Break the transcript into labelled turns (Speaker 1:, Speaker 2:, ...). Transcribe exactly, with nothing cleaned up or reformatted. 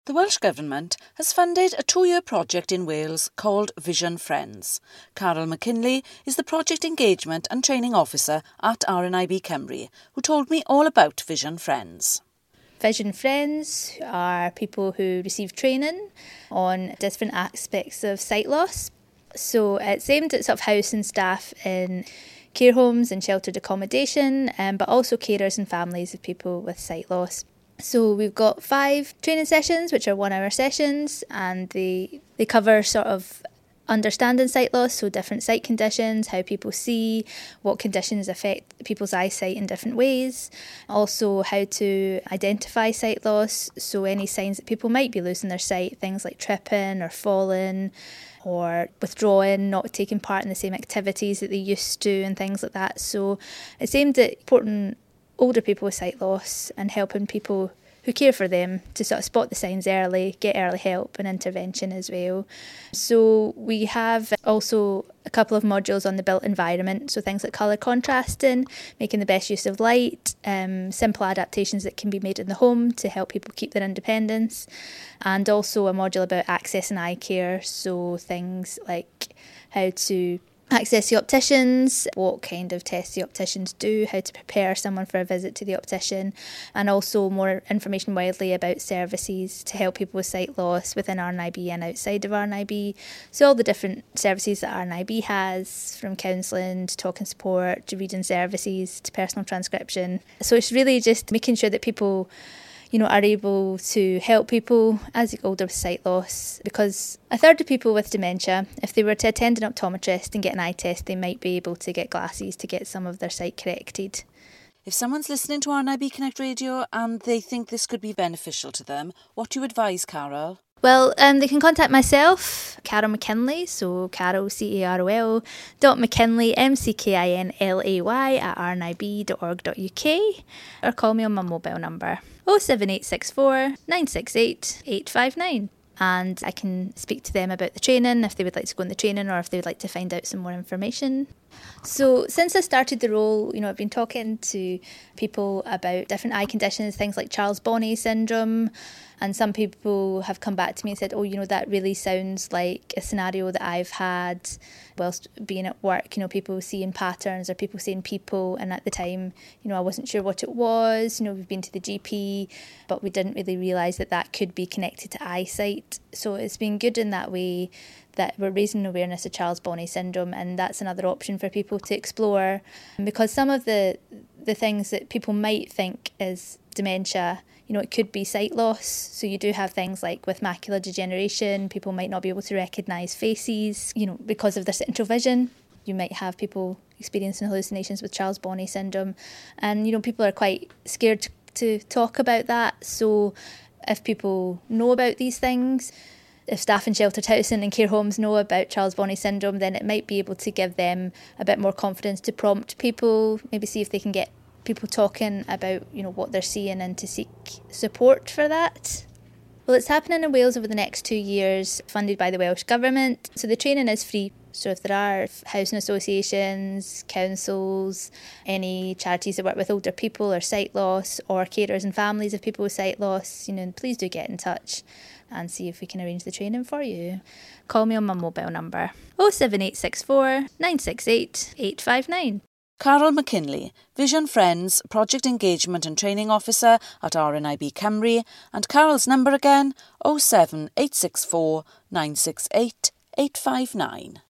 Speaker 1: The Welsh Government has funded a two-year project in Wales called Vision Friends. Carol McKinley is the Project Engagement and Training Officer at R N I B Cymru, who told me all about Vision Friends.
Speaker 2: Vision Friends are people who receive training on different aspects of sight loss. So it's aimed at sort of housing staff in care homes and sheltered accommodation, um, but also carers and families of people with sight loss. So we've got five training sessions, which are one-hour sessions, and they they cover sort of understanding sight loss, so different sight conditions, how people see, what conditions affect people's eyesight in different ways. Also how to identify sight loss, so any signs that people might be losing their sight, things like tripping or falling or withdrawing, not taking part in the same activities that they used to and things like that. So it's aimed at supporting older people with sight loss and helping people who care for them to sort of spot the signs early, get early help and intervention as well. So we have also a couple of modules on the built environment, so things like colour contrasting, making the best use of light, um, simple adaptations that can be made in the home to help people keep their independence, and also a module about accessing eye care, so things like how to access the opticians, what kind of tests the opticians do, how to prepare someone for a visit to the optician, and also more information widely about services to help people with sight loss within R N I B and outside of R N I B. So all the different services that R N I B has, from counselling to talking support to reading services to personal transcription. So it's really just making sure that people, you know, are able to help people as they get older with sight loss, because a third of people with dementia, if they were to attend an optometrist and get an eye test, they might be able to get glasses to get some of their sight corrected.
Speaker 1: If someone's listening to R N I B Connect Radio and they think this could be beneficial to them, what do you advise, Carol?
Speaker 2: Well, um, they can contact myself, Carol McKinley, so Carol, C A R O L, dot McKinley, M C K I N L A Y, at r n i b dot org dot u k, or call me on my mobile number, oh seven eight six four, nine six eight, eight five nine. And I can speak to them about the training, if they would like to go on the training or if they would like to find out some more information. So since I started the role, you know, I've been talking to people about different eye conditions, things like Charles-Bonnet syndrome, and some people have come back to me and said, oh, you know, that really sounds like a scenario that I've had whilst being at work, you know, people seeing patterns or people seeing people, and at the time, you know, I wasn't sure what it was. You know, we've been to the G P, but we didn't really realise that that could be connected to eyesight. So it's been good in that way that we're raising awareness of Charles-Bonnet syndrome, and that's another option for people to explore, because some of the the things that people might think is dementia, you know, it could be sight loss. So you do have things like with macular degeneration, people might not be able to recognise faces, you know, because of their central vision. You might have people experiencing hallucinations with Charles-Bonnet syndrome, and, you know, people are quite scared to, to talk about that. So if people know about these things, if staff in sheltered housing and care homes know about Charles-Bonnet syndrome, then it might be able to give them a bit more confidence to prompt people, maybe see if they can get people talking about, you know, what they're seeing and to seek support for that. Well, it's happening in Wales over the next two years, funded by the Welsh Government. So the training is free. So if there are housing associations, councils, any charities that work with older people or sight loss, or carers and families of people with sight loss, you know, please do get in touch and see if we can arrange the training for you. Call me on my mobile number, oh seven eight six four, nine six eight, eight five nine.
Speaker 1: Carol McKinley, Vision Friends, Project Engagement and Training Officer at R N I B Cymru, and Carol's number again, oh seven eight six four, nine six eight, eight five nine.